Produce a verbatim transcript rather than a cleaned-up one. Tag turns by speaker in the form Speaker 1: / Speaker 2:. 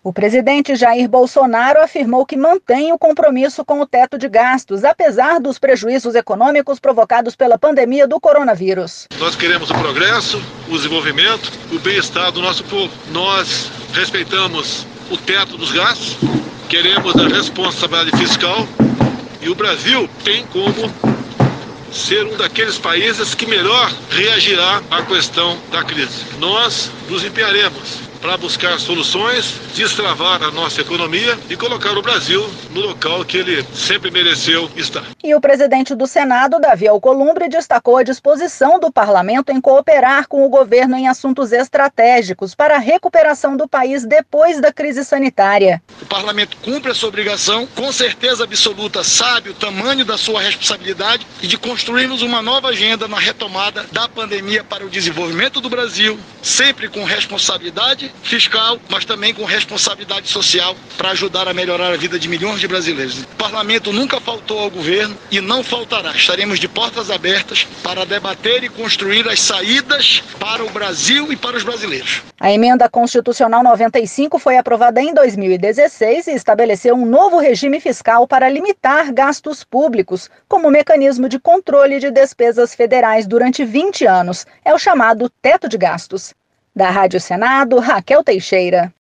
Speaker 1: O presidente Jair Bolsonaro afirmou que mantém o compromisso com o teto de gastos, apesar dos prejuízos econômicos provocados pela pandemia do coronavírus.
Speaker 2: Nós queremos o progresso, o desenvolvimento, o bem-estar do nosso povo. Nós respeitamos o teto dos gastos, queremos a responsabilidade fiscal e o Brasil tem como ser um daqueles países que melhor reagirá à questão da crise. Nós nos empenharemos para buscar soluções, destravar a nossa economia e colocar o Brasil no local que ele sempre mereceu estar.
Speaker 1: E o presidente do Senado, Davi Alcolumbre, destacou a disposição do parlamento em cooperar com o governo em assuntos estratégicos para a recuperação do país depois da crise sanitária.
Speaker 3: O parlamento cumpre a sua obrigação, com certeza absoluta, sabe o tamanho da sua responsabilidade e de construirmos uma nova agenda na retomada da pandemia para o desenvolvimento do Brasil, sempre com responsabilidade fiscal, mas também com responsabilidade social para ajudar a melhorar a vida de milhões de brasileiros. O parlamento nunca faltou ao governo e não faltará. Estaremos de portas abertas para debater e construir as saídas para o Brasil e para os brasileiros.
Speaker 1: A emenda constitucional noventa e cinco foi aprovada em dois mil e dezesseis e estabeleceu um novo regime fiscal para limitar gastos públicos, como mecanismo de controle de despesas federais durante vinte anos. É o chamado teto de gastos. Da Rádio Senado, Raquel Teixeira.